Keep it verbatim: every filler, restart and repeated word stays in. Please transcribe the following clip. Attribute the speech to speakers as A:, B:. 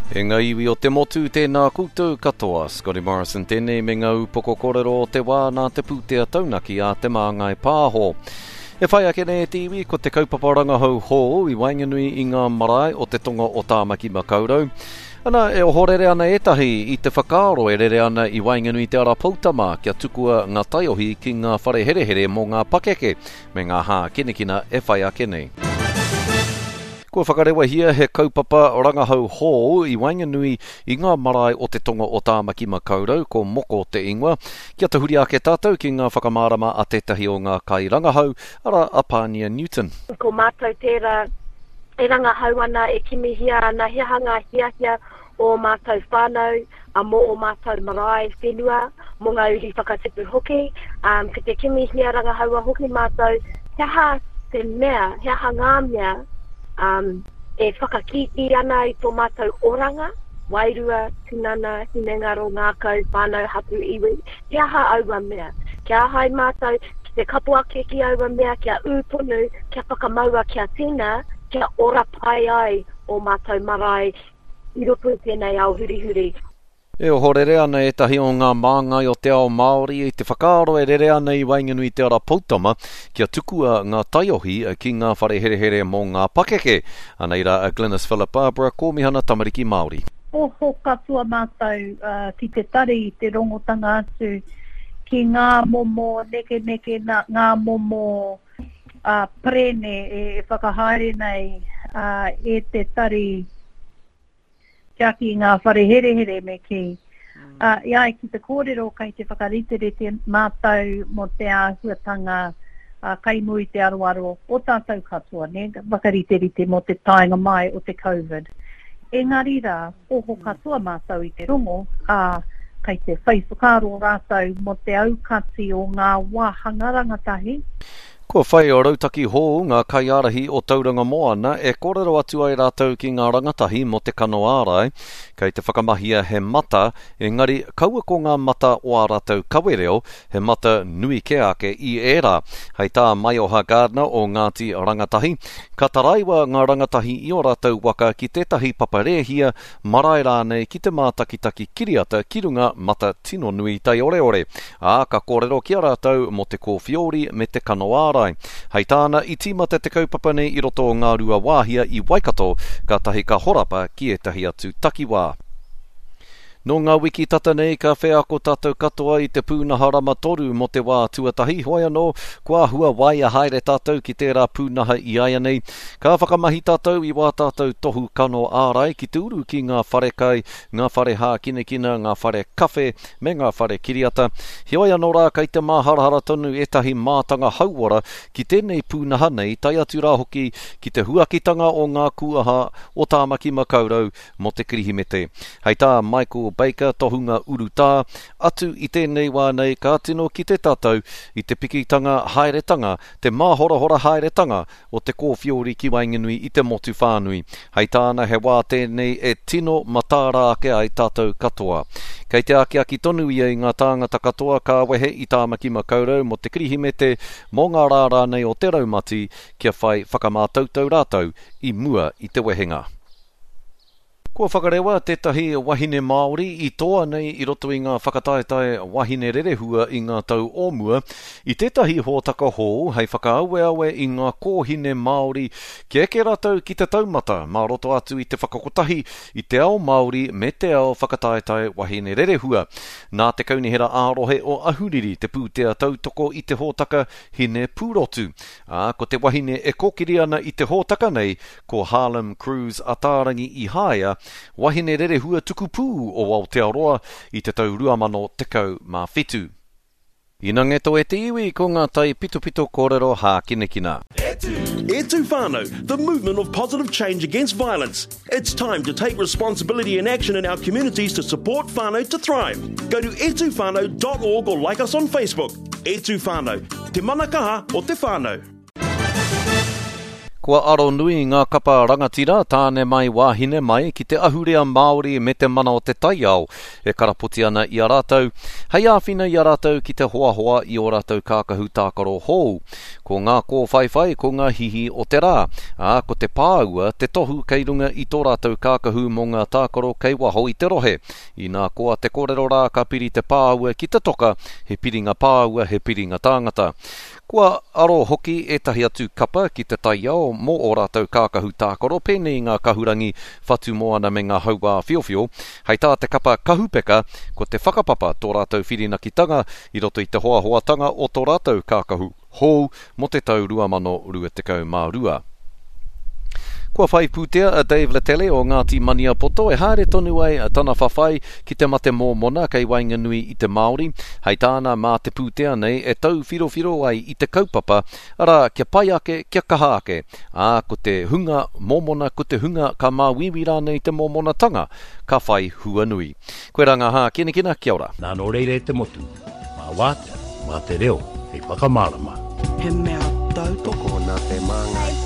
A: E ngā iwi o te motu tēnā koutou katoa, Scotty Morrison tēnei me ngā upoko kōrero o te wā nā te pūtea taunaki a te māngai pāho. E whai ake nei te iwi ko te kaupapa rangahau hō i Wainganui i ngā marae o te tonga o Tāmaki Makaurau. Ana e ohorere ana etahi i te whakaaro e rere ana i Wainganui te ara Pautama kia tukua ngā taiohi ki ngā whare here here mō ngā pakeke me ngā hā kinekina e whai ake nei. Kua whakarewa hia he kaupapa rangahau hō i Wainganui i ngā marae o te tonga o Tāmaki Makaurau ko moko te ingoa. Kia te huri ake tātou ki ngā whakamārama a tētahi o ngā kai rangahau ara Apania Newton.
B: Ko mātou tērā e rangahau ana e kimihia ana he hanga hia hia o mātou whānau a mo o mātou marae whenua mo ngā uri whakatipu hoki. Um, ki te kimihia rangahaua hoki mātou he ha te mea, he ha ngā mea Um, e whakakiti ana i tō mātou oranga, wairua, tinana, hinengaro, ngākau, whānau, hatu, iwi. Kia ha aua mea. Kia hai mātou, ki te kapua ke ki aua mea, kia ūpunu, kia whakamaua, kia tina, kia ora pai ai o mātou marae i roto tēnei au huri huri.
A: E ohorere ana e tahi o ngā māngai o te ao Māori i te whakaaro e rere ana i Wainganui te ara Pautama kia tukua ngā taiohi ki ngā whare here here mō ngā pakeke. Ana ira a Glynis Philip Barbara, kōmihana tamariki Māori.
C: Oho katua mātou uh, ki te tari i te rongotanga atu ki ngā momo neke neke na, ngā momo uh, prene e, e whakahaere nei uh, e te tari kia ki ngā whare here here me ki. Uh, iai ki te kōrero kai te whakaritere te mātou mo te āhuatanga uh, kai mui te aroaro o tātou katoa, ne? Whakaritere mo te tainga mai o te COVID. Engari rā, oho katoa mātou i te rongo, uh, kai te whaiwhakaro rātou mo te aukati o ngā wāhanga rangatahi.
A: Kua whai o rautaki hō ngā kaiarahi o Tauranga Moana e kōrero atu ai rātou ki ngā rangatahi mo te kano ārai, kei te whakamahia he mata, engari kaua ko ngā mata o a rātou kawereo, he mata nui ke ake i era. Hei tā Maioha Gardner o Ngāti Rangatahi, ka taraiwa ngā rangatahi i o rātou waka ki tētahi paparehia, marae rānei ki te mātakitaki kiriata ki runga mata tino nui tai ore ore. Ā, ka kōrero ki a rātou mo te kōwhiori me te kano ārai. Hei tāna i tīmata te kaupapa nei i roto o ngā rua wāhia i Waikato, ka tahi ka horapa ki e tahi atu takiwā. No ngā wiki tata nei ka whea ko tātou katoa i te pūnaha rama toru mo te wā tuatahi. Hoi anō, kua hua waia haere tātou ki tērā pūnaha i aia nei. Ka whakamahi tātou i wā tātou tohu kano ārai ki te uru ki ngā whare kai, ngā whare hā kinekina, ngā whare kawhe me ngā whare kiriata. Hoi anō rā kei te māharahara tonu etahi mātanga hauora ki tēnei pūnaha nei tai atu rā hoki ki te huakitanga o ngā kuaha o Tāmaki Makaurau mo te kirihimete. Hei tā Michael Baker tohunga urutā, atu i tēnei wā nei ka tino ki te tātou i te pikitanga haeretanga, te māhorahora haeretanga o te kōwhiori ki Wainganui i te motu whānui. Hei tāna he wā tēnei e tino matāra ake ai tātou katoa. Kei te ake aki tonu ia i ngā tāngata katoa ka wehe i Tāmaki Makaurau mo te kirihimete mō ngā rāra nei o te raumati kia whai whakamātautau rātou i mua i te wehenga. Kua whakarewa tētahi wahine Māori i toa nei i roto i ngā whakataetae wahine rerehua i ngā tau ōmua. I tētahi hōtaka hō, hei whakaaue aue i ngā kōhine Māori ki eke rātou ki te taumata, mā roto atu i te whakakotahi i te ao Māori me te ao whakataetae wahine rerehua. Nā te kaunihera ārohe o ahuriri te pūtea tautoko i te hōtaka hine pūrotu. Ā, ko te wahine e kōkiri ana i te hōtaka nei, ko Harlem Cruise Atarangi i Haia, wahine rerehua tukupū o Aotearoa i te tau ruamano tekau mā whitu. Ina ngeto e te iwi ko ngā tai pito pito kōrero hā kinekina.
D: Etu! Etu Whānau, the movement of positive change against violence. It's time to take responsibility and action in our communities to support whānau to thrive. Go to etu whānau dot org or like us on Facebook. Etu Whānau, te manakaha o te whānau.
A: Kua aro nui ngā kapa rangatira tāne mai wāhine mai ki te ahurea Māori me te mana o te taiao e karapoti ana i a rātou. Hei āwhina i a rātou ki te hoa hoa i o rātou kākahu tākaro hou. Ko ngā kō whaiwhai ko ngā hihi o te rā. A, ko te pāua te tohu kei runga i tō rātou kākahu mō ngā tākaro kei waho i te rohe. I nā koa te kōrero rā ka piri te pāua ki te toka, he piringa pāua, he piringa tāngata. Kua aro hoki e tahi atu kapa ki te taiao mō o rātou kākahu tākaro pēnei ngā kahurangi whatu moana me ngā haua whiowhio. Hei tā te kapa kahupeka ko te whakapapa tō rātou whirinakitanga i roto i te hoa hoatanga o tō rātou kākahu hou mo te tau rua mano rua tekau mā rua. Kua whai pūtea a Dave Letele o Ngāti Mania Poto e haere tonu ai tana whawhai ki te mate mō mona kei wainga nui i te Māori. Hei tāna mā te pūtea nei e tau whiro-whiro ai i te kaupapa ara kia pai ake, kia kaha ake. A ko te hunga mō mona, ko te hunga ka mā wiwira nei te mō mona tanga, ka whai hua nui. Koe ranga hā, kina kina, kia ora.
E: Nā no reire te motu, mā wātea, mā te reo, hei whakamārama.
F: He mea tau toko nā te māngai.